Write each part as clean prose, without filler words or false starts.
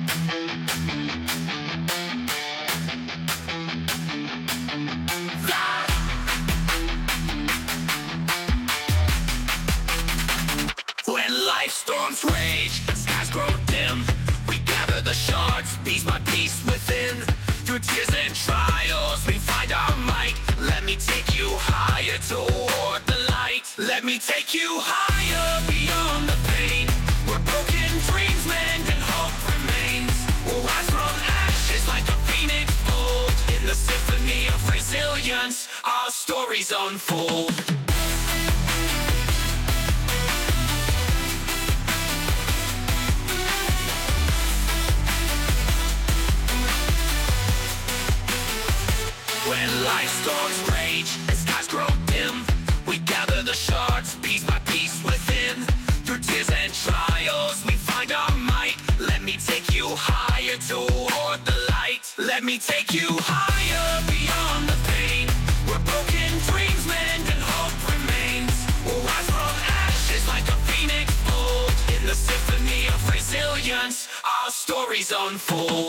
When life storms rage and skies grow dim, we gather the shards, piece by piece within. Through tears and trials, we find our might. Let me take you higher toward the light. Let me take you higher beyond the pain. Where broken dreams mend and hope remains. We'll rise from ashes like a phoenix bold. In the symphony of resilience, our stories unfold. When life storms rage and skies grow dim, we gather the shards, piece by piece within. Through tears and trials, we find our might. Let me take you higher toward the light. Let me take you higher beyond the pain. Where broken dreams mend and hope remains. We'll rise from ashes like a phoenix bold. In the symphony of resilience, our stories unfold.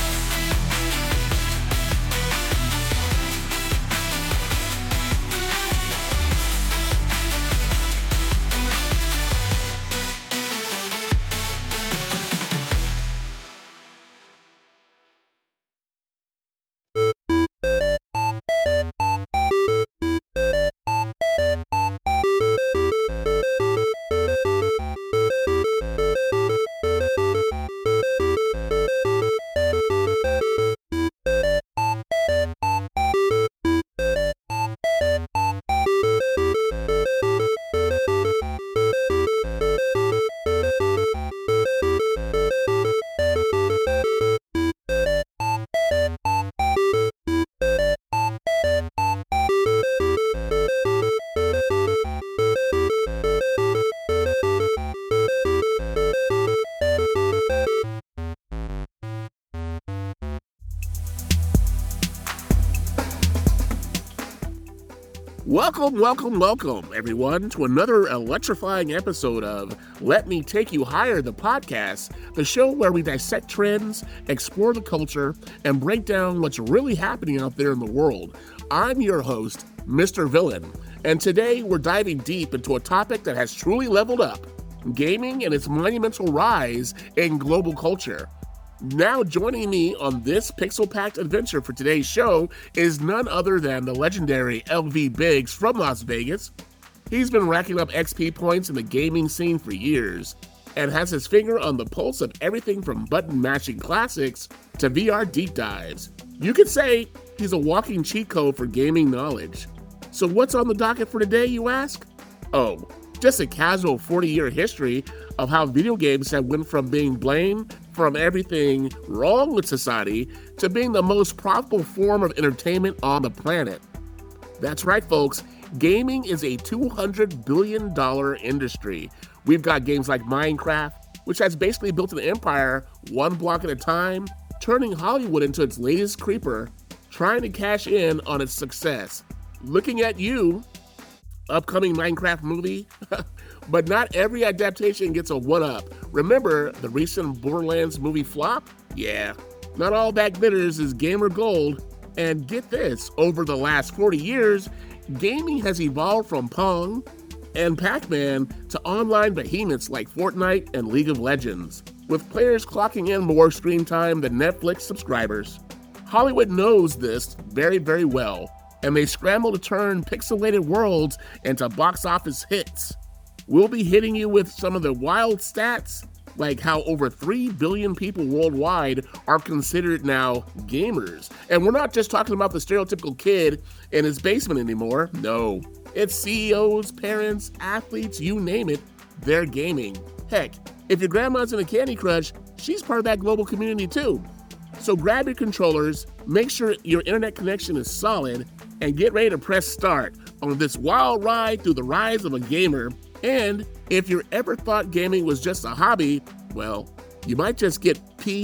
Welcome, everyone, to another electrifying episode of Let Me Take You Higher, the podcast, the show where we dissect trends, explore the culture, and break down what's really happening out there in the world. I'm your host, Mr. Villain, and today we're diving deep into a topic that has truly leveled up, gaming and its monumental rise in global culture. Now joining me on this pixel-packed adventure for today's show is none other than the legendary LV Biggs from Las Vegas. He's been racking up XP points in the gaming scene for years and has his finger on the pulse of everything from button-mashing classics to VR deep dives. You could say he's a walking cheat code for gaming knowledge. So what's on the docket for today, you ask? Oh, just a casual 40-year history of how video games have went from being blamed from everything wrong with society to being the most profitable form of entertainment on the planet. That's right, folks. Gaming is a $200 billion industry. We've got games like Minecraft, which has basically built an empire one block at a time, turning Hollywood into its latest creeper, trying to cash in on its success. Looking at you, upcoming Minecraft movie. But not every adaptation gets a one-up. Remember the recent Borderlands movie flop? Yeah, not all that glitters is gamer gold. And get this, over the last 40 years, gaming has evolved from Pong and Pac-Man to online behemoths like Fortnite and League of Legends, with players clocking in more screen time than Netflix subscribers. Hollywood knows this very, very well, and they scramble to turn pixelated worlds into box office hits. We'll be hitting you with some of the wild stats, like how over 3 billion people worldwide are considered now gamers. And we're not just talking about the stereotypical kid in his basement anymore. No, it's CEOs, parents, athletes, you name it, they're gaming. Heck, if your grandma's in a Candy Crush, she's part of that global community too. So grab your controllers, make sure your internet connection is solid, and get ready to press start on this wild ride through the rise of a gamer. And if you ever thought gaming was just a hobby, well, you might just get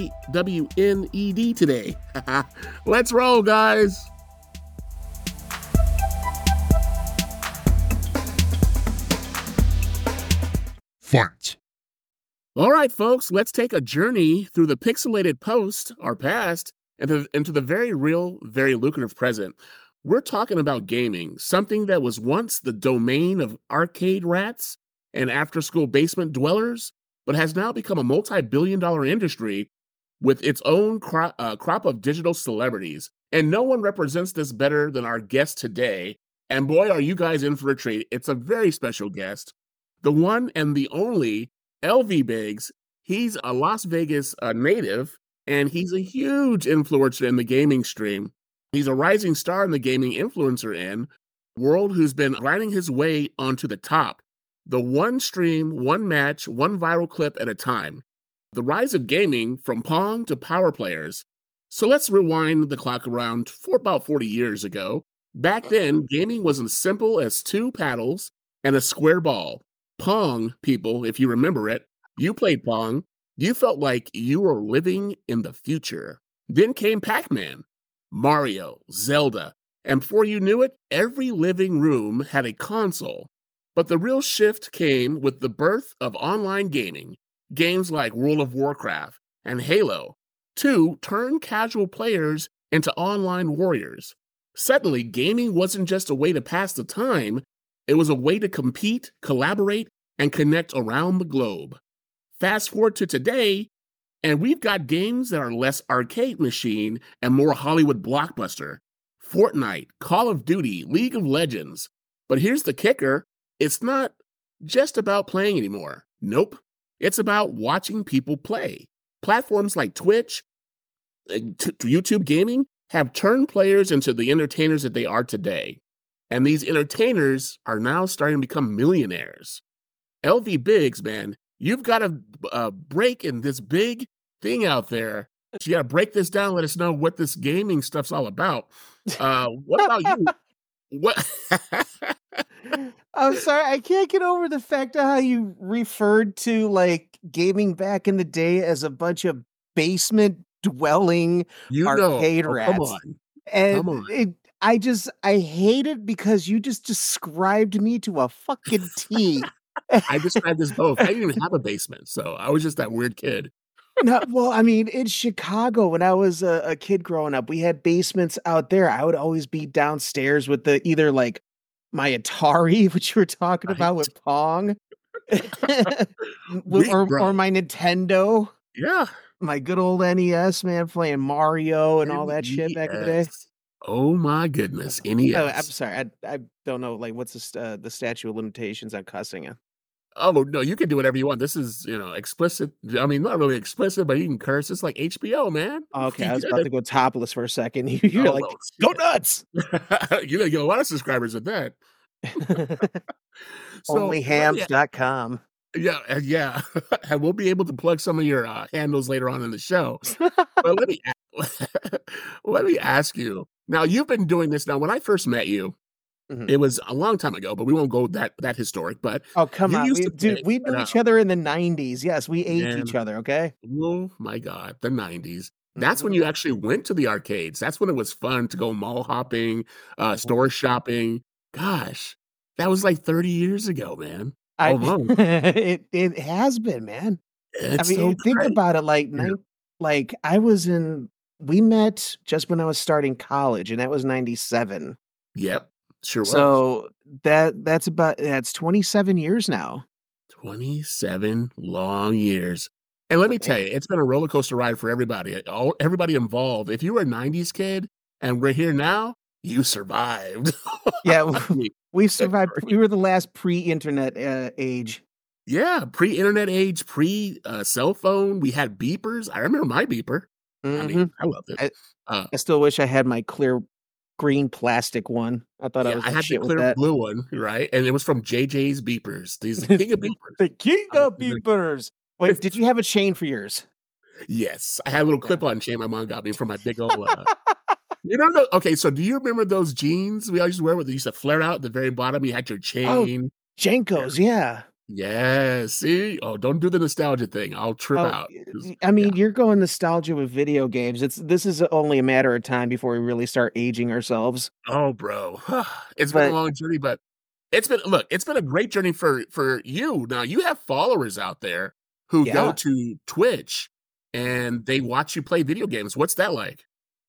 PWNED today. Let's roll, guys. Fight. All right, folks, let's take a journey through the pixelated post, our past, and into the very real, very lucrative present. We're talking about gaming, something that was once the domain of arcade rats and after school basement dwellers, but has now become a multi billion-dollar industry with its own crop of digital celebrities. And no one represents this better than our guest today. And boy, are you guys in for a treat. It's a very special guest, the one and the only LV Biggs. He's a Las Vegas native, and he's a huge influencer in the gaming stream. He's a rising star in the gaming influencer world who's been grinding his way onto the top. The one stream, one match, one viral clip at a time. The rise of gaming from Pong to power players. So let's rewind the clock around for about 40 years ago. Back then, gaming was as simple as two paddles and a square ball. Pong, people, if you remember it, you played Pong. You felt like you were living in the future. Then came Pac-Man, Mario, Zelda, and before you knew it, every living room had a console. But the real shift came with the birth of online gaming. Games like World of Warcraft and Halo 2 turned casual players into online warriors. Suddenly, gaming wasn't just a way to pass the time, it was a way to compete, collaborate, and connect around the globe. Fast forward to today, and we've got games that are less arcade machine and more Hollywood blockbuster. Fortnite, Call of Duty, League of Legends. But here's the kicker, it's not just about playing anymore. Nope. It's about watching people play. Platforms like Twitch, YouTube Gaming have turned players into the entertainers that they are today. And these entertainers are now starting to become millionaires. LV Biggs, man, you've got a break in this big thing out there. You got to break this down. Let us know what this gaming stuff's all about. What about you? What? I'm sorry, I can't get over the fact of how you referred to like gaming back in the day as a bunch of basement dwelling arcade rats. Come on. And I hate it because you just described me to a fucking T. I described this both. I didn't even have a basement, so I was just that weird kid. No, well, I mean, in Chicago, when I was a kid growing up, we had basements out there. I would always be downstairs with either like my Atari, which you were talking about with Pong, or my Nintendo. Yeah. My good old NES, man, playing Mario and all that shit back in the day. Oh my goodness, NES. Oh, I'm sorry, I don't know, like, what's the statute of limitations on cussing it? Oh, no, you can do whatever you want. This is, explicit. I mean, not really explicit, but you can curse. It's like HBO, man. Okay, I was about to go topless for a second. You're like, go nuts! You get a lot of subscribers with that. Onlyhams.com. Yeah. And we'll be able to plug some of your handles later on in the show. But let me ask you. Now, you've been doing this now. When I first met you, it was a long time ago, but we won't go that historic. But oh, come on, we knew each other in the 90s. Yes, we aged each other. Okay. Oh my God, the 90s. That's when you actually went to the arcades. That's when it was fun to go mall hopping, store shopping. Gosh, that was like 30 years ago, man. It has been, man. It's think about it. We met just when I was starting college, and that was 97. Yep. Sure was. So that's 27 years now. 27 long years. And let me tell you, it's been a roller coaster ride for everybody. Everybody involved. If you were a 90s kid and we're here now, you survived. Yeah, we survived. We were the last pre-internet age. Yeah, pre-internet age, pre-cell phone. We had beepers. I remember my beeper. I mean, I loved it. I still wish I had my clear green plastic one. I thought I had the clear blue one, right? And it was from JJ's Beepers. These king of beepers. The king of beepers. Wait, did you have a chain for yours? Yes, I had a little clip-on chain my mom got me from my big old. Okay, so do you remember those jeans we always wear? Where they used to flare out at the very bottom. You had your chain. Oh, Jenkos, yeah. Yeah, see? Oh, don't do the nostalgia thing. I'll trip out. I mean, you're going nostalgia with video games. This is only a matter of time before we really start aging ourselves. Oh, bro. It's been a long journey, but it's been a great journey for you. Now, you have followers out there who go Yeah. to Twitch and they watch you play video games. What's that like?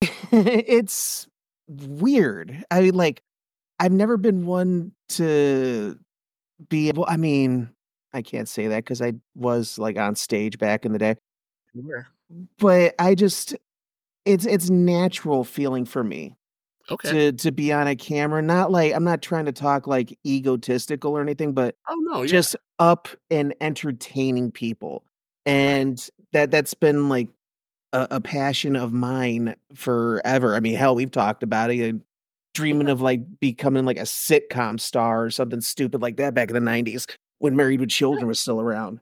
It's weird. I mean, like, I've never been one to be able I mean, I can't say that because I was, like, on stage back in the day, Sure. but I just it's natural feeling for me Okay. to be on a camera, not like I'm not trying to talk, like, egotistical or anything, but Oh no, yeah. just up and entertaining people, Right. and that's been, like, a passion of mine forever. I mean, hell, we've talked about it, dreaming of, like, becoming, like, a sitcom star or something stupid like that back in the '90s when Married with Children was still around.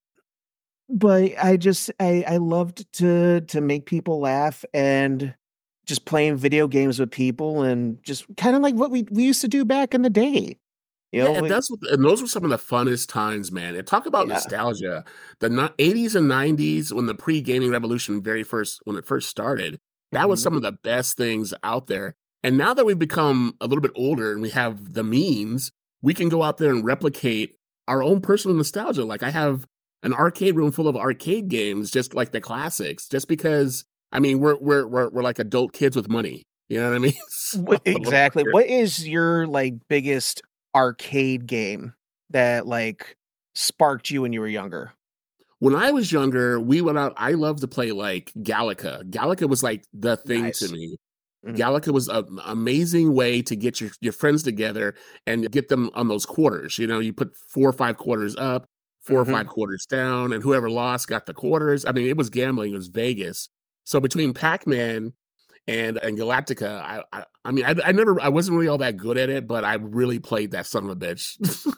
But I loved to make people laugh and just playing video games with people and just kinda like what we used to do back in the day, you know, Yeah, and those were some of the funnest times, man. And talk about yeah. nostalgia. The 80s and 90s, when the pre-gaming revolution when it first started, that was Mhm. some of the best things out there. And now that we've become a little bit older and we have the means, we can go out there and replicate our own personal nostalgia. Like I have an arcade room full of arcade games, just like the classics, just because I mean we're like adult kids with money. You know what I mean? What So, exactly? What is your, like, biggest arcade game that, like, sparked you when you were younger? when I was younger, we went out. I loved to play like Galaga. Galaga was like the thing to Nice. me. Mhm, Galaga was an amazing way to get your friends together and get them on those quarters. You know, you put 4 or 5 quarters up, 4 or 5 mhm. quarters down, and whoever lost got the quarters. I mean, it was gambling. It was Vegas. So between Pac Man and Galactica, I mean, I wasn't really all that good at it, but I really played that son of a bitch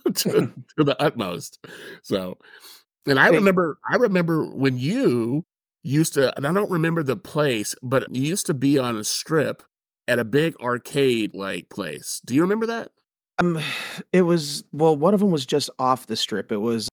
to the utmost. So and Hey, I remember when you used to, and I don't remember the place, but you used to be on a strip at a big arcade like place. Do you remember that? um, it was well, one of them was just off the strip. It was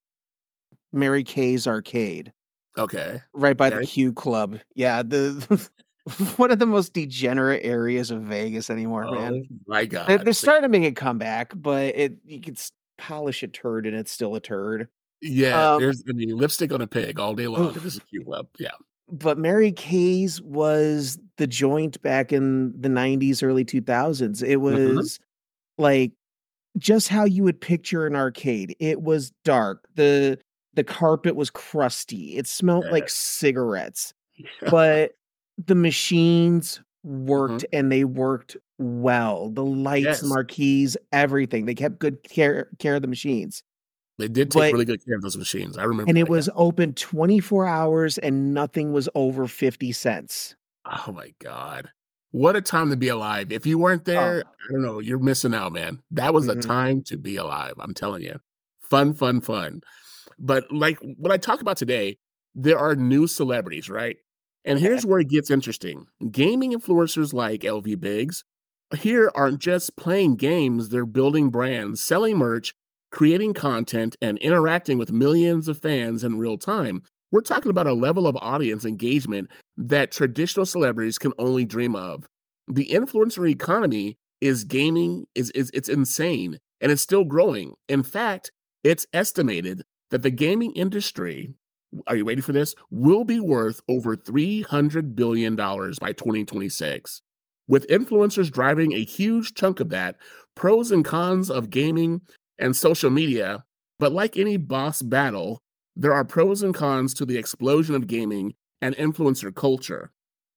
Mary Kay's Arcade, Okay. right by the Very Q Club. Yeah, the one of the most degenerate areas of Vegas anymore, man. oh my They're God. starting to make a comeback, but it you could polish a turd and it's still a turd. Yeah, Um, there's I mean lipstick on a pig all day long. It is a oof. cute club. Yeah. But Mary Kay's was the joint back in the '90s, early 2000s. It Mhm. was, like, just how you would picture an arcade. It was dark, the carpet was crusty, it smelled like Yes. cigarettes, but the machines Mhm. worked, and they worked well. The lights, the Yes. marquees, everything. They kept good care of the machines. They did take But really good care of those machines. I remember and it that. Yeah. was open 24 hours and nothing was over 50 cents. Oh my God. What a time to be alive. If you weren't there, Oh. I don't know, you're missing out, man. That was a Mhm. time to be alive. I'm telling you. Fun, fun, fun. But like what I talk about today, there are new celebrities, right? And Okay. here's where it gets interesting. Gaming influencers like LV Biggs here aren't just playing games, they're building brands, selling merch, creating content, and interacting with millions of fans in real time. We're talking about a level of audience engagement that traditional celebrities can only dream of. The influencer economy is gaming is it's insane and it's still growing. In fact, it's estimated that the gaming industry, are you ready for this? Will be worth over $300 billion by 2026. With influencers driving a huge chunk of that, pros and cons of gaming and social media, but like any boss battle, there are pros and cons to the explosion of gaming and influencer culture.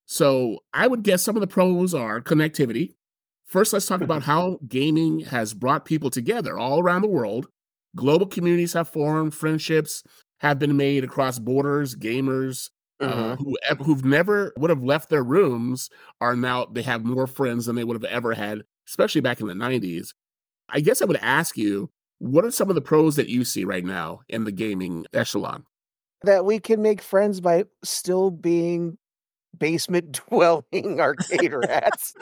So I would guess some of the pros are connectivity. First, let's talk about how gaming has brought people together all around the world. Global communities have formed, friendships have been made across borders. Gamers Mhm. who've never would have left their rooms are now they have more friends than they would have ever had, especially back in the 90s. I guess I would ask you, what are some of the pros that you see right now in the gaming echelon? That we can make friends by still being basement dwelling arcade rats.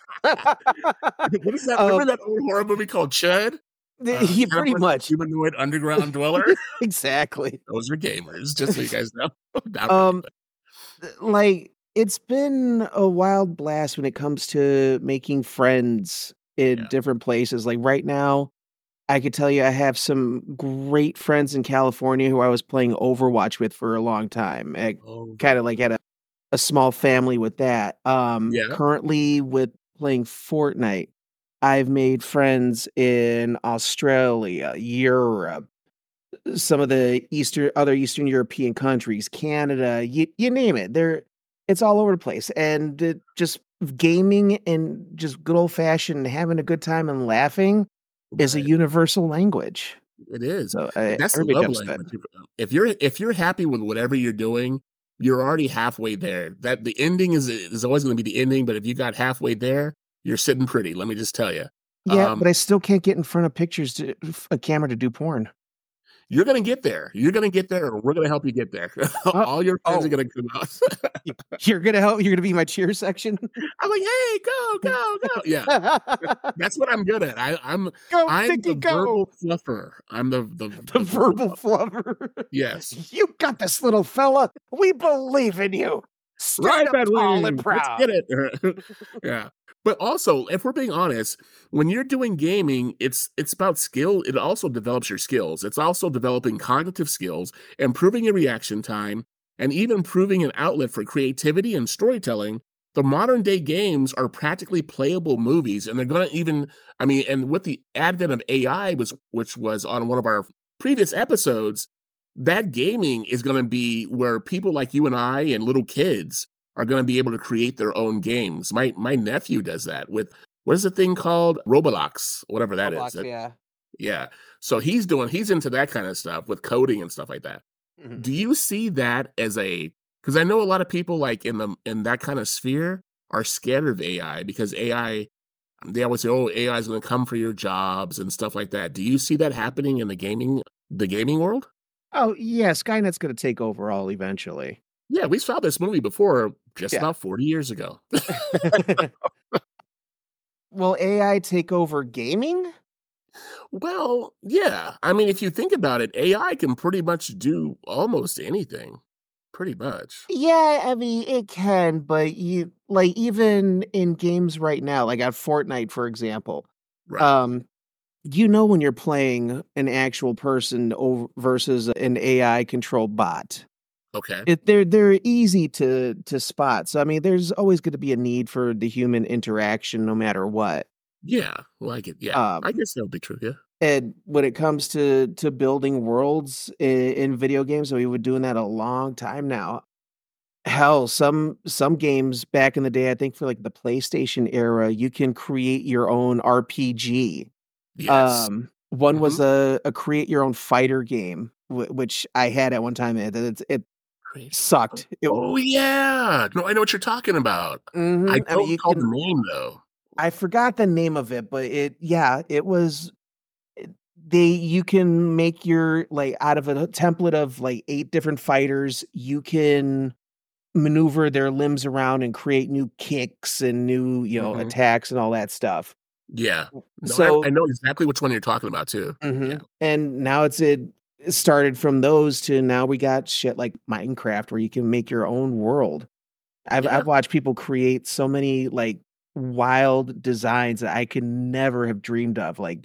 What is that? Um, Remember that old horror movie called Chud? yeah, pretty Cannibalistic much. Humanoid Underground Dweller? Exactly. Those are gamers, just so you guys know. No, I'm kidding, Um, like, it's been a wild blast when it comes to making friends in yeah. different places. Like, right now, I could tell you I have some great friends in California who I was playing Overwatch with for a long time. I kind of like Overwatch. had a small family with that. Yeah. Currently with playing Fortnite, I've made friends in Australia, Europe, some of the other Eastern European countries, Canada, you name it. It's all over the place. And just gaming and just good old fashioned having a good time and laughing is a Right. universal language. It is. So That's the everybody love jumps in. language. If you're happy with whatever you're doing, you're already halfway there. That the ending is always going to be the ending, but if you got halfway there, you're sitting pretty. Let me just tell you. Yeah, but I still can't get in front of a camera to do porn. You're going to get there. You're going to get there, or we're going to help you get there. Oh, All your friends are oh, going to come out. you're gonna help. You're gonna be my cheer section. I'm like, hey, go, go, go. Yeah, that's what I'm good at. Go, I'm Dickie, the go! verbal fluffer. I'm The the verbal verbal flubber. yes. You got this, little fella. We believe in you. Stand Right, up tall and Bedwin. Let's proud. get it. Yeah. But also, if we're being honest, when you're doing gaming, it's about skill. It also develops your skills. It's also developing cognitive skills, improving your reaction time, and even proving an outlet for creativity and storytelling. The modern day games are practically playable movies, and they're gonna even, I mean, and with the advent of AI, which was on one of our previous episodes, that gaming is going to be where people like you and I and little kids are going to be able to create their own games. My nephew does that with what is the thing called Roblox, whatever that is. Roblox, yeah. Yeah. So he's into that kind of stuff with coding and stuff like that. Mhm. Do you see that as a because I know a lot of people like in that kind of sphere are scared of AI because AI they always say, oh, AI is going to come for your jobs and stuff like that. Do you see that happening in the gaming world? Oh yeah, Skynet's gonna take over all eventually. Yeah, we saw this movie before, just Yeah. about 40 years ago. Will AI take over gaming? Well, yeah. I mean, if you think about it, AI can pretty much do almost anything. Pretty much. Yeah, I mean it can, but you like even in games right now, like at Fortnite, for example. Right. Um, when you're playing an actual person over versus an AI controlled bot. Okay. They're easy to spot. So I mean, there's always going to be a need for the human interaction, no matter what. Yeah. Like it. Yeah. I Um, guess that would be true. Yeah. and when it comes to building worlds in video games, we've been doing that a long time now. Hell, some games back in the day, I think for like the PlayStation era, you can create your own RPG. Yes. One Hmm. was a create your own fighter game, which I had at one time. It Great. sucked. Oh, yeah. No, I know what you're talking about. I I mean, don't you recall the can. name, though. I forgot the name of it, but it was. You can make your like out of a template of like 8 different fighters. You can maneuver their limbs around and create new kicks and new Hmm. attacks and all that stuff. Yeah. No, I So know exactly which one you're talking about, too. Yeah. and now it started from those to now we got shit like Minecraft where you can make your own world. Yeah. I've watched people create so many like wild designs that I could never have dreamed of. Like,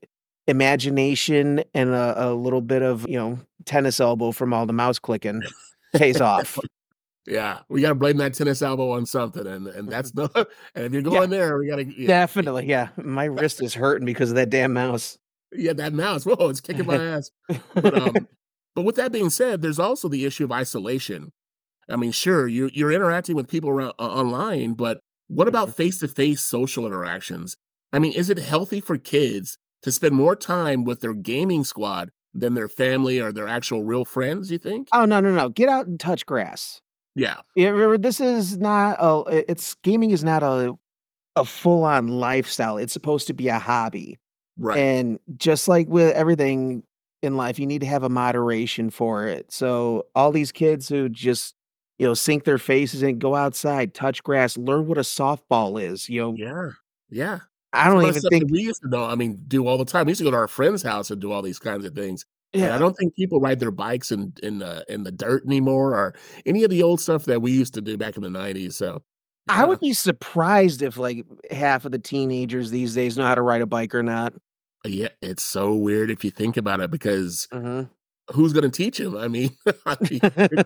imagination and a little bit of, tennis elbow from all the mouse clicking pays off. Yeah, we gotta blame that tennis elbow on something, and that's no and if you're Yeah, going there, we gotta yeah, definitely. Yeah. My wrist is hurting because of that damn mouse. yeah, that mouse, whoa, it's kicking my ass. But, but with that being said, there's also the issue of isolation. I mean, sure, you're interacting with people around online, but what about Mhm. face-to-face social interactions? I mean, is it healthy for kids to spend more time with their gaming squad than their family or their actual real friends, you think? Oh, no, no, no. Get out and touch grass. Yeah, Yeah, remember, this is not it's gaming is not a full-on lifestyle. It's supposed to be a hobby. right. And just like with everything in life, you need to have a moderation for it. So all these kids who just, sink their faces and go outside, touch grass, learn what a softball is. Yeah, yeah. I Some don't of the even stuff that think, we used to know, I mean, do all the time. We used to go to our friend's house and do all these kinds of things, and I yeah, don't think people ride their bikes in the dirt anymore or any of the old stuff that we used to do back in the '90s, so, I yeah. would be surprised if like half of the teenagers these days know how to ride a bike or not. Yeah, it's so weird if you think about it because Mhm. who's going to teach him? I mean, I mean,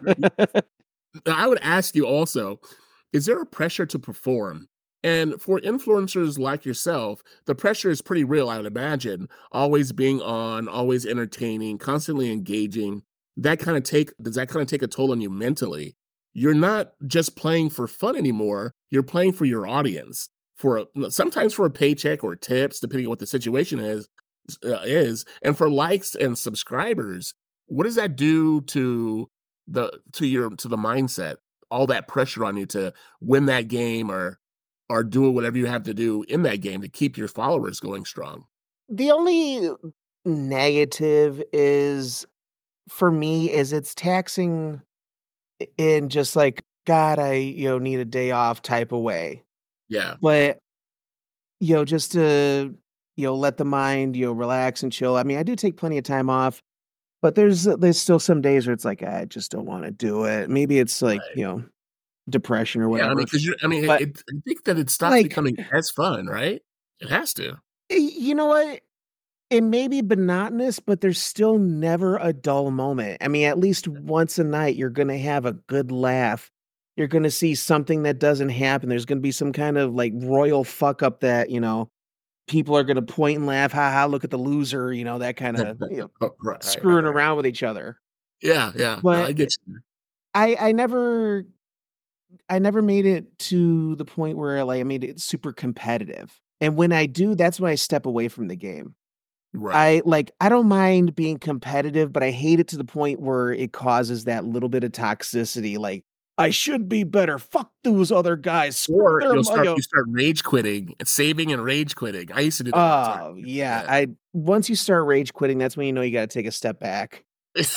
I would ask you also, is there a pressure to perform? And for influencers like yourself, the pressure is pretty real, I would imagine. Always being on, always entertaining, constantly engaging. Does that kind of take a toll on you mentally? You're not just playing for fun anymore. You're playing for your audience, sometimes for a paycheck or tips, depending on what the situation is, and for likes and subscribers. What does that do to the mindset, all that pressure on you to win that game or do whatever you have to do in that game to keep your followers going strong. The only negative is for me is it's taxing in just like, God, I, need a day off type of way. Yeah. But, just to, let the mind, relax and chill. I mean, I do take plenty of time off, but there's still some days where it's like, I just don't want to do it. Maybe it's like, Right. depression or Yeah, I mean, whatever. because But I think that it stops like, becoming as fun, right? It has to. you know what? It may be monotonous, but there's still never a dull moment. I mean, at least once a night, you're gonna have a good laugh. You're gonna see something that doesn't happen. There's gonna be some kind of like royal fuck up that, people are gonna point and laugh, "Ha ha, look at the loser," that kinda, Oh, right. screwing around with each other. Yeah. No, But I get you. I I never I never made it to the point where, like, I made it super competitive. And when I do, that's when I step away from the game. Right. I don't mind being competitive, but I hate it to the point where it causes that little bit of toxicity, like, "I should be better. Fuck those other guys. Screw Or them," you start rage quitting, saving and rage quitting. I used to do that all the time. Oh, yeah, Yeah. I once you start rage quitting, that's when you know you gotta take a step back.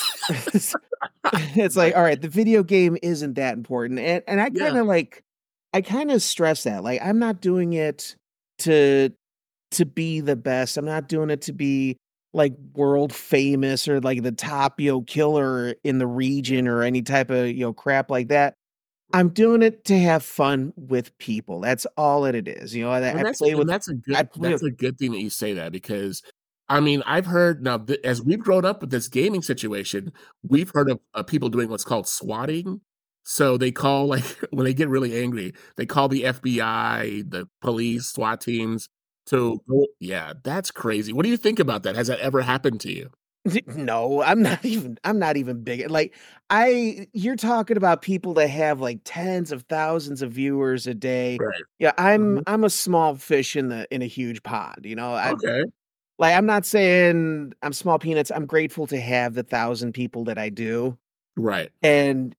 It's like, Right. "Alright, the video game isn't that important," and Yeah. I kinda stress that, like, I'm not doing it to be the best. I'm not doing it to be, like, world famous or, like, the top, killer in the Yeah. region or any type of, crap like that. I'm doing it to have fun with people. That's all that it is, I play with I play that's with a good thing that you say that because, I mean, I've heard now as we've grown up with this gaming situation, we've heard of people doing what's called swatting. So they call like when they get really angry, they call the FBI, the police, SWAT teams to go. Yeah, that's crazy. What do you think about that? Has that ever happened to you? No, I'm not even big like, you're talking about people that have, like, tens of thousands of viewers a day. Right. Yeah, Mhm. I'm a small fish in a huge pond, Okay. I'm not saying I'm small peanuts, I'm grateful to have the 1,000 people that I do, Right. and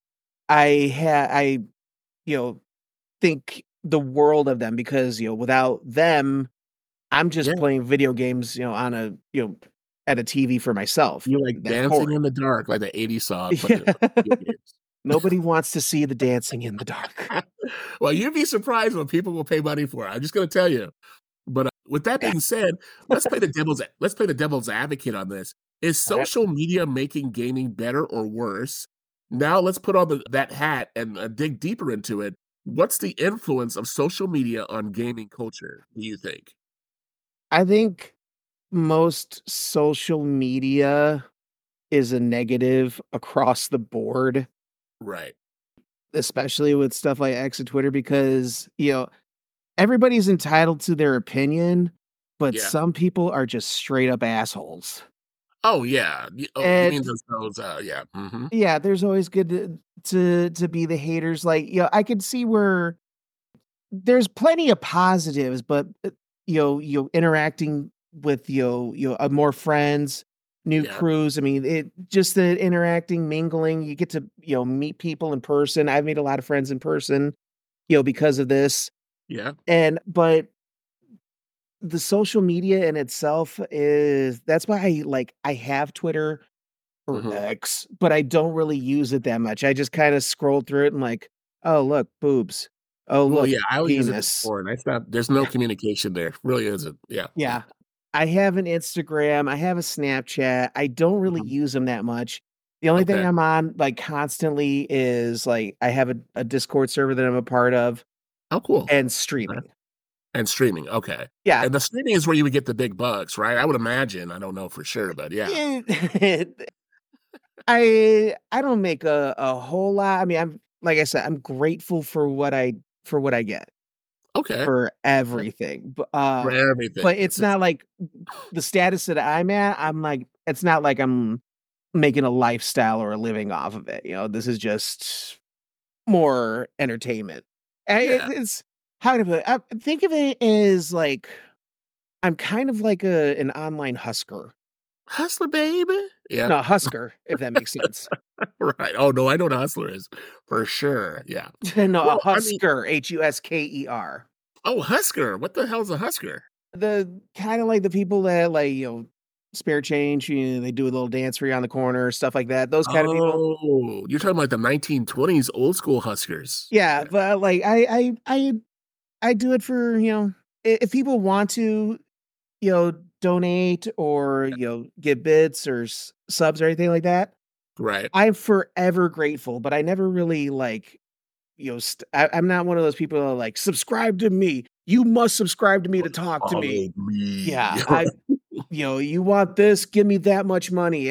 I, you know, think the world of them because, without them, I'm Yeah. just playing video games, on a at a TV for myself. You like That's dancing boring. in the dark like the '80s song, but Yeah. video games. Nobody wants to see the dancing in the dark. Well, you'd be surprised what people will pay money for. I'm just gonna tell you. But, with that being said, let's play the devil's advocate on this. Is Alright. social media making gaming better or worse? Now let's put on that hat and, dig deeper into it. What's the influence of social media on gaming culture, do you think? I think most social media is a negative across the board, Right. especially with stuff like X and Twitter because, everybody's entitled to their opinion, but Yeah. some people are just straight up assholes. Oh, yeah. You mean And those, yeah, mhm. yeah, there's always good to be the haters. Like, I could see where there's plenty of positives, but interacting with more friends, new Yeah, crews. I mean, it just the interacting, mingling. You get to meet people in person. I've made a lot of friends in person, because of this. yeah, And but the social media in itself is that's why I have Twitter or mhm. X, but I don't really use it that much. I just kind of scroll through it and like, oh look, boobs. Oh Well, look, yeah, I only use it as penis. porn. That's not there's no communication there. Really isn't. Yeah, yeah. Yeah. I have an Instagram, I have a Snapchat. I don't really Mhm. use them that much. The only thing Okay. I'm on like constantly is like I have a Discord server that I'm a part of Oh, cool. and Okay. streaming. And streaming, okay. Yeah. And the streaming is where you would get the big bucks, right? I would imagine. I don't know for sure, but yeah. I don't make a whole lot. I mean, I'm like I said, I'm grateful for what I get Okay. for everything. For everything. But it's not like the status that I'm at, I'm like, it's not like I'm making a lifestyle or a living off of it. This is just more entertainment. Yeah. It's how to put it, think of it as like I'm kind of like an online husker. Hustler, baby. Yeah. No, husker, if that makes sense. Right. Oh, no, I know what a hustler is for sure. Yeah. No, a Well, I mean, husker, Husker. oh, Husker. What the hell's a Husker? The kind of like the people that like, spare change, they do a little dance for you on the corner, stuff like that. Those kind of people. Oh, you're talking about the 1920s old school Huskers. Yeah, but like I do it for, if people want to, donate or, get bits or subs or anything like that. Right. I'm forever grateful, but I never really like, I'm not one of those people that are like, subscribe to me. You must subscribe to me to talk to me. Follow me. Yeah. You want this? Give me that much money.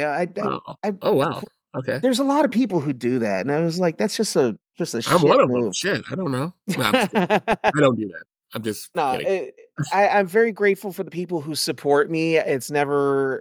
Oh, wow. Okay. There's a lot of people who do that. And I was like, that's just a I'm shit one of them. move. Shit. I don't know. No, I'm just kidding. I don't do that. I'm just No, kidding. I'm very grateful for the people who support me. It's never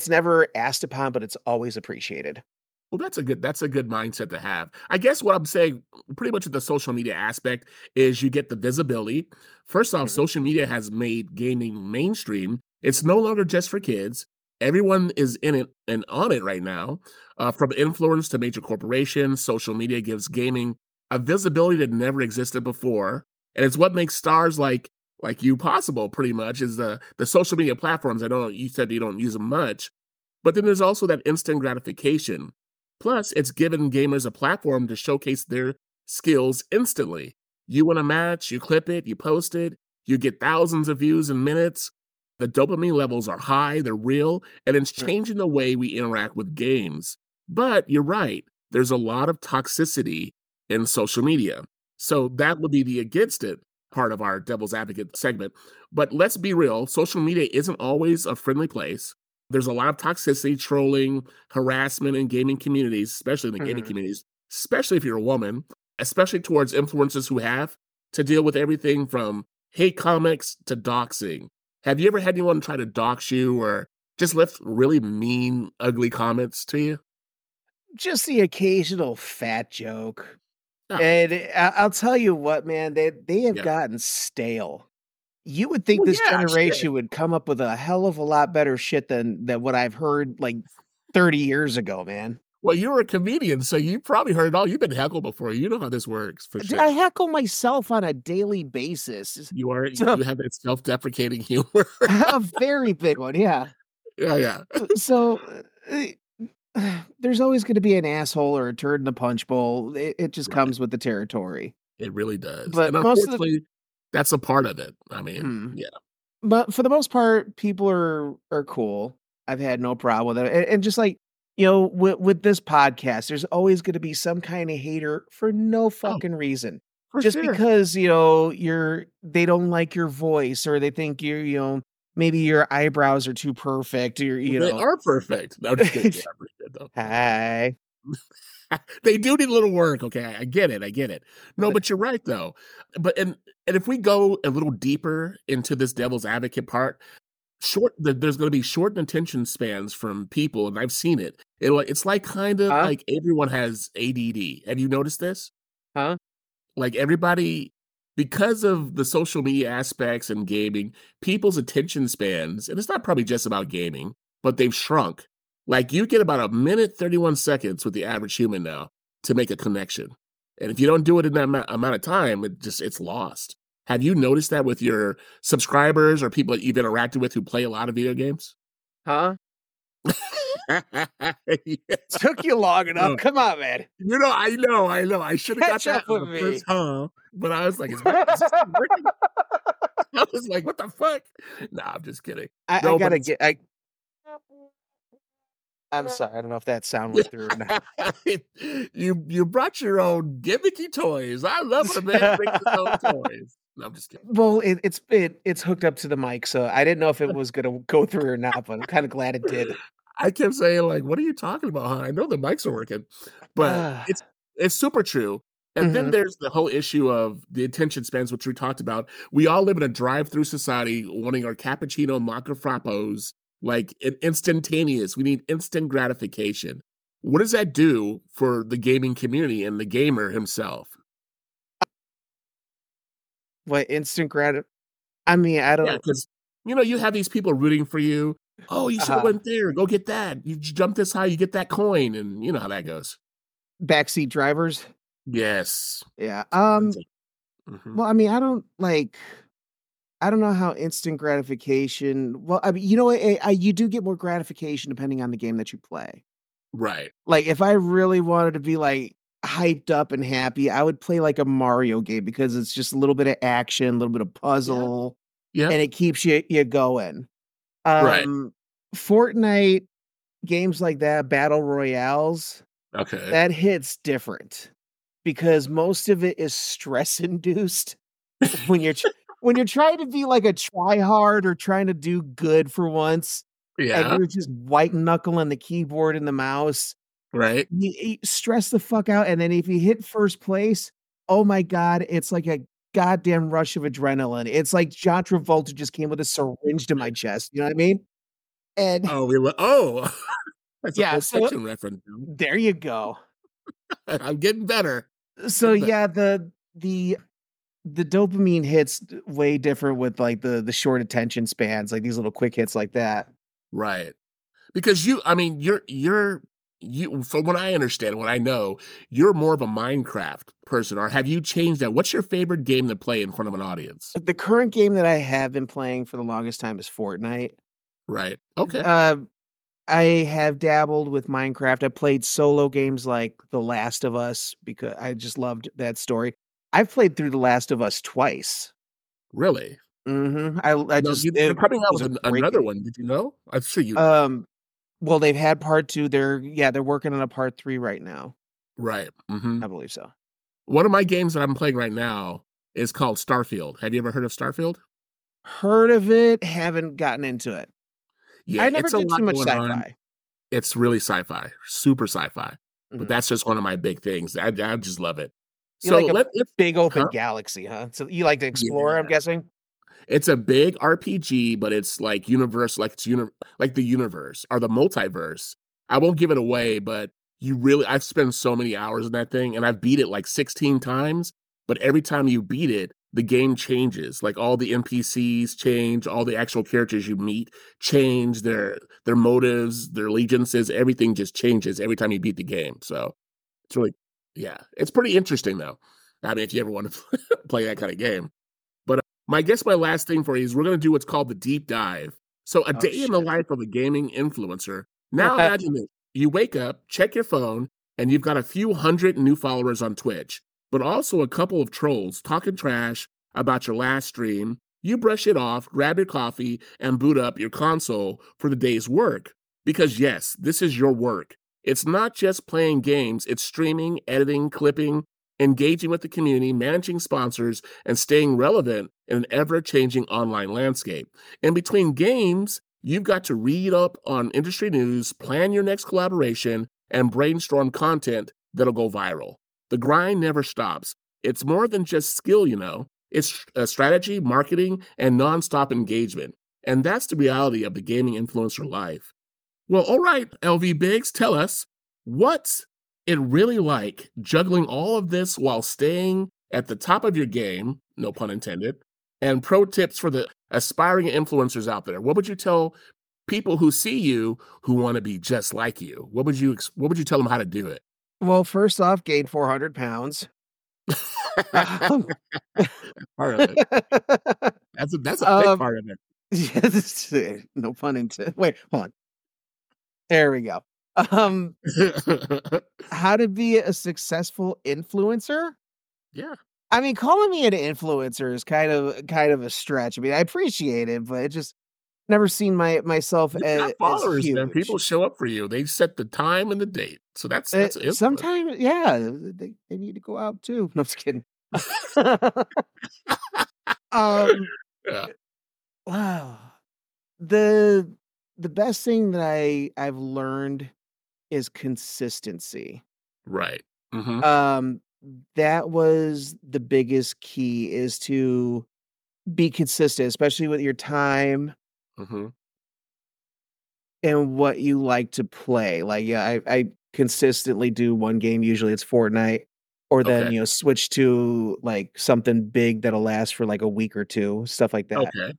asked upon, but it's always appreciated. Well, that's a good mindset to have. I guess what I'm saying, pretty much with the social media aspect, is you get the visibility. First off, Mhm. social media has made gaming mainstream. It's no longer just for kids. Everyone is in it and on it right now. From influence to major corporations, social media gives gaming a visibility that never existed before, and it's what makes stars like you possible. Pretty much is the social media platforms. I know you said you don't use them much, but then there's also that instant gratification. Plus, it's given gamers a platform to showcase their skills instantly. You win a match, you clip it, you post it, you get thousands of views in minutes. The dopamine levels are high, they're real, and it's changing the way we interact with games. But you're right, there's a lot of toxicity in social media. So that would be the against it part of our devil's advocate segment. But let's be real, social media isn't always a friendly place. There's a lot of toxicity, trolling, harassment in gaming communities, especially in the gaming Mhm. communities, especially if you're a woman, especially towards influencers who have to deal with everything from hate comics to doxing. Have you ever had anyone try to dox you or just left really mean, ugly comments to you? Just the occasional fat joke. Oh, And I'll tell you what, man, they have yeah. gotten stale. You would think Well, this yeah, shit. generation would come up with a hell of a lot better shit than what I've heard like 30 years ago, man. Well, you're a comedian, so you probably heard it all. You've been heckled before. You know how this works for Dude, I sure. heckle myself on a daily basis. You So have that self-deprecating humor. a very big one, yeah. Yeah, yeah. So there's always going to be an asshole or a turd in the punch bowl. It just Right. comes with the territory. It really does. But And most of the unfortunately, that's a part of it. I mean, hmm, yeah. but for the most part, people are cool. I've had no problem with it, and just like with this podcast, there's always going to be some kind of hater for no Oh, fucking reason, for just sure. because they don't like your voice or they think maybe your eyebrows are too perfect or They are perfect. No, just kidding. They are pretty good, though. hi. They do need a little work, okay? I get it, I get it. No, but you're right, though. But and if we go a little deeper into this devil's advocate part, there's gonna be short attention spans from people, and I've seen it. It's like kind of Huh? like everyone has ADD. Have you noticed this? Huh? Like everybody, because of the social media aspects and gaming, people's attention spans, and it's not probably just about gaming, but they've shrunk. Like you get about a minute 31 seconds with the average human now to make a connection. And if you don't do it in that amount of time, it's lost. Have you noticed that with your subscribers or people that you've interacted with who play a lot of video games? Huh? Yeah. Took you long enough. No. Come on, man. I know. I should have got Catch that up on with the me. first but I was like, is this thing working? I was like, what the fuck? Nah, I'm just kidding. I No, but gotta it's get. I'm sorry. I don't know if that sound went through or not. You brought your own gimmicky toys. I love when a man brings his own toys. No, I'm just kidding. Well, it's hooked up to the mic, so I didn't know if it was gonna go through or not, but I'm kind of glad it did. I kept saying, like, "What are you talking about, huh? I know the mics are working." But it's super true. And then Mhm. there's the whole issue of the attention spans, which we talked about. We all live in a drive-through society wanting our cappuccino mocha frappos, like, instantaneous. We need instant gratification. What does that do for the gaming community and the gamer himself? What instant I mean, I Yeah, don't. because you have these people rooting for you. "Oh, you shoulda Uh, went there. Go get that. You jump this high, you get that coin," and you know how that goes. backseat drivers. Yes. Yeah. That's it. Mhm. Well, I mean, I don't know how instant gratification. Well, I mean, you know what? You do get more gratification depending on the game that you play. Right. Like, if I really wanted to be like hyped up and happy, I would play like a Mario game because it's just a little bit of action, a little bit of Yeah. puzzle, Yep. and it keeps you going. Right. Um, Fortnite games like that, battle royales, Okay. that hits different because most of it is stress induced when when you're trying to be like a try hard or trying to do good for once, and Yeah. you're just white knuckling the keyboard and the mouse. Right. You stress the fuck out, and then if you hit first place, oh my god, it's like a goddamn rush of adrenaline. It's like John Travolta just came with a syringe to my chest, you know what I mean? And Oh, that's a yeah, Pulp so Fiction reference. there you go. I'm getting better. So Getting better. yeah, the dopamine hits way different with like the short attention spans, like these little quick hits like that. Right. Because I mean, you from what I understand, what I know, you're more of a Minecraft person, or have you changed that? What's your favorite game to play in front of an audience? The current game that I have been playing for the longest time is Fortnite. Right. Okay. Uh, I have dabbled with Minecraft. I played solo games like The Last of Us because I just loved that story. I've played through The Last of Us twice. Really? I just They're it coming out was with a great another game. one. Did you know? I'm sure you know. Um, well, they've had part 2. They're working on a part 3 right now. Right. I believe so. One of my games that I'm playing right now is called Starfield. Have you ever heard of Starfield? Heard of it, haven't gotten into it. Yeah, I never it's a did too lot much going on. sci-fi. It's really sci-fi, super sci-fi. But Mhm. that's just one of my big things. I just love it. You So like a let's big huh? open galaxy, huh? So you like to explore, I'm Yeah. guessing? It's a big RPG, but it's like universe, like like the universe or the multiverse. I won't give it away, but I've spent so many hours in that thing, and I've beat it like 16 times. But every time you beat it, the game changes. Like all the NPCs change, all the actual characters you meet change, their motives, their allegiances, everything just changes every time you beat the game. So it's really, yeah, it's pretty interesting though. I mean, if you ever want to play that kind of game. But my last thing for you is we're going to do what's called the deep dive. So a Oh, day in the shit. life of a gaming influencer. Now imagine this. You wake up, check your phone, and you've got a few hundred new followers on Twitch, but also a couple of trolls talking trash about your last stream. You brush it off, grab your coffee, and boot up your console for the day's work. Because yes, this is your work. It's not just playing games, it's streaming, editing, clipping, engaging with the community, managing sponsors, and staying relevant in an ever-changing online landscape. In between games, you've got to read up on industry news, plan your next collaboration, and brainstorm content that'll go viral. The grind never stops. It's more than just skill, you know. It's strategy, marketing, and nonstop engagement. And that's the reality of the gaming influencer life. Well, all right, LV Biggs, tell us what's it really like juggling all of this while staying at the top of your game, no pun intended, and pro tips for the aspiring influencers out there. What would you tell people who see you who want to be just like you? What would you tell them how to do it? Well, first off, gained 400 pounds. Um, Part of it. That's a big um, part of it. yes, no pun intended. Wait, hold on. There we go. Um, how to be a successful influencer? Yeah. I mean, calling me an influencer is kind of a stretch. I mean, I appreciate it, but it just never seen myself You've as, got followers, man. huge. People show up for you. They set the time and the date. So that's influence. Sometimes, yeah, they need to go out too. No, I'm just kidding. um, Yeah. wow. The the best thing that I've learned is consistency. Right. Mm-hmm. Um, that was the biggest key, is to be consistent, especially with your time Mm-hmm. and what you like to play. Like, yeah, I consistently do one game. Usually it's Fortnite, or then, Okay. switch to like something big that'll last for like a week or two, stuff like that. Okay.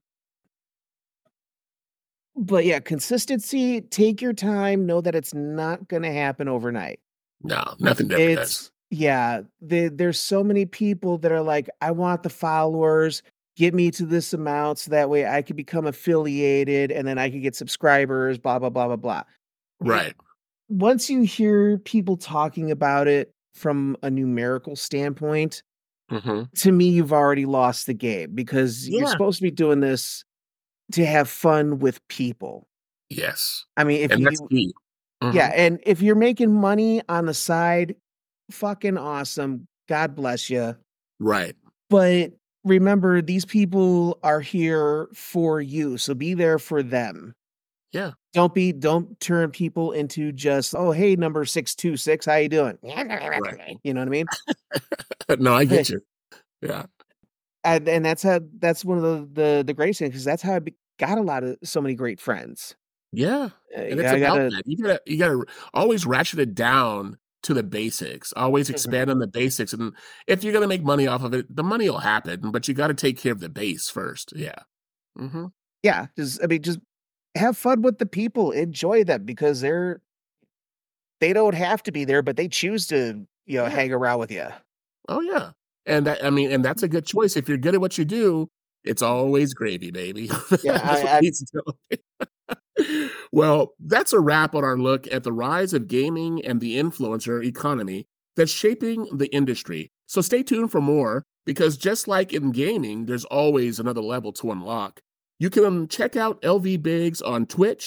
But yeah, consistency, take your time, know that it's not going to happen overnight. No, nothing ever does. It's, yeah, there's so many people that are like, I want the followers, get me to this amount so that way I could become affiliated and then I could get subscribers, blah, blah, blah, blah, blah. Right. Once you hear people talking about it from a numerical standpoint, Mm-hmm. to me, you've already lost the game, because you're Yeah. supposed to be doing this to have fun with people. Yes. I mean, if And that's you, key. yeah, Mm-hmm. and if you're making money on the side, fucking awesome. God bless you. Right. But remember, these people are here for you, so be there for them. Yeah. Don't turn people into just, oh, hey, number 626, how you doing? Right. You know what I mean? No, I get you. Yeah. And that's one of the greatest things, because that's how got a lot of so many great friends. Yeah. And it's I about gotta, that. You gotta always ratchet it down to the basics. Always Mhm. expand on the basics. And if you're gonna make money off of it, the money will happen, but you gotta take care of the base first. Yeah. Mm-hmm. Yeah, just have fun with the people, enjoy them, because they don't have to be there, but they choose to, Yeah. hang around with you. Oh yeah. And and that's a good choice. If you're good at what you do, it's always gravy, baby. Yeah, That's what I needs to tell. Well, that's a wrap on our look at the rise of gaming and the influencer economy that's shaping the industry. So stay tuned for more, because just like in gaming, there's always another level to unlock. You can check out LV Biggs on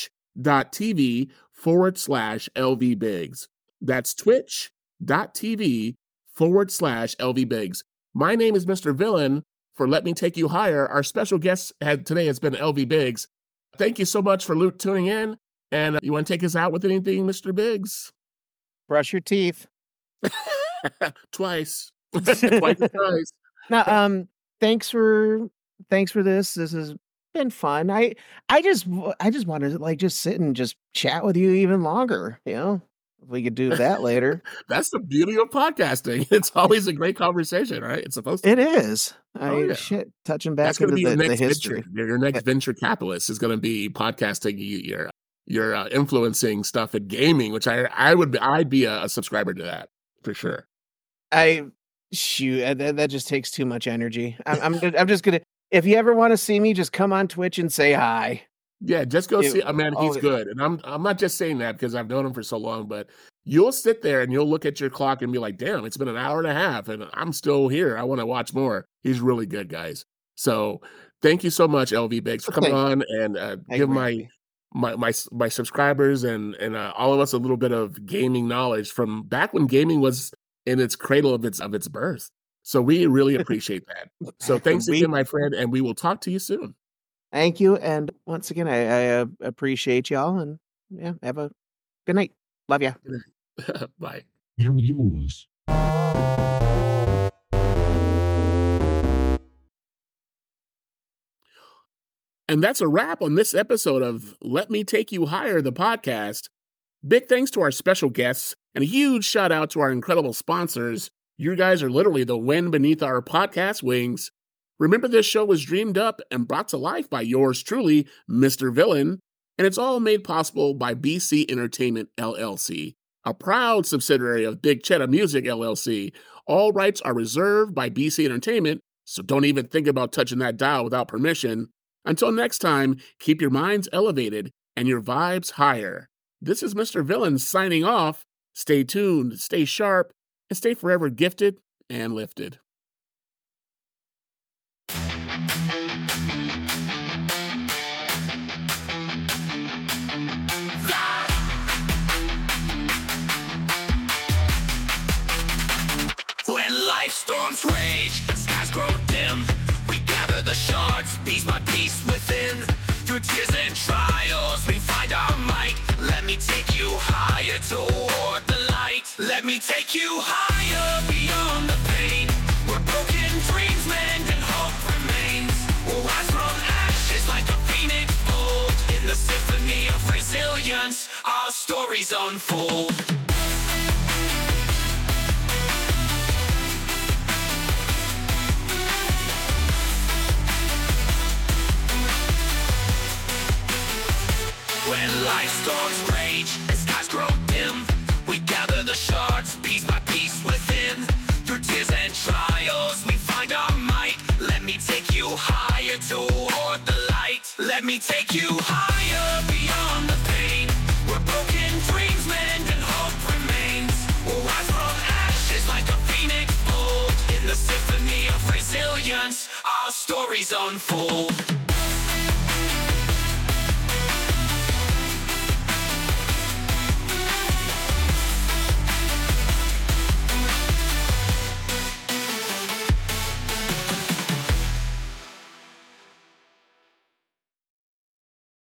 twitch.tv/LV Biggs. That's twitch.tv/LV Biggs. My name is Mr. Villain. For Let Me Take You Higher, our special guest today has been LV Biggs. Thank you so much for tuning in. And you want to take us out with anything, Mr. Biggs? brush your teeth. Twice. Twice is twice. Now, thanks for this. This has been fun. I just wanted to like just sit and just chat with you even longer. If we could do that later. That's the beauty of podcasting. It's always a great conversation, right? It's supposed to It be. is. Oh, yeah. Shit, touching That's back going to into be your the next history. venture. Your next venture capitalist is going to be podcasting. You're influencing stuff in gaming, which I'd be a subscriber to that for sure. That just takes too much energy. I'm just gonna. If you ever want to see me, just come on Twitch and say hi. Yeah, just go see. Man, he's oh, good, and I'm not just saying that because I've known him for so long. But you'll sit there and you'll look at your clock and be like, "Damn, it's been an hour and a half, and I'm still here. I want to watch more." He's really good, guys. So thank you so much, LV Biggs, for coming on and give my subscribers and all of us a little bit of gaming knowledge from back when gaming was in its cradle of its birth. So we really appreciate that. So thanks again, my friend, and we will talk to you soon. Thank you, and once again, I appreciate y'all, and yeah, have a good night. Love ya. Bye. You're yours. And that's a wrap on this episode of Let Me Take You Higher, the podcast. Big thanks to our special guests, and a huge shout out to our incredible sponsors. You guys are literally the wind beneath our podcast wings. Remember, this show was dreamed up and brought to life by yours truly, Mr. Villain, and it's all made possible by BC Entertainment LLC, a proud subsidiary of Big Cheddar Music LLC. All rights are reserved by BC Entertainment, so don't even think about touching that dial without permission. Until next time, keep your minds elevated and your vibes higher. This is Mr. Villain signing off. Stay tuned, stay sharp, and stay forever gifted and lifted. storms rage, skies grow dim. We gather the shards, piece by piece within. Through tears and trials, we find our might. Let me take you higher toward the light. Let me take you higher beyond the pain. Where broken dreams mend and hope remains. We'll rise from ashes like a phoenix bold. In the symphony of resilience, our stories unfold. When life's storms rage and skies grow dim, we gather the shards, piece by piece within. Through tears and trials, we find our might. Let me take you higher toward the light. Let me take you higher beyond the pain. Where broken dreams mend and hope remains. We'll rise from ashes like a phoenix bold. In the symphony of resilience, our stories unfold.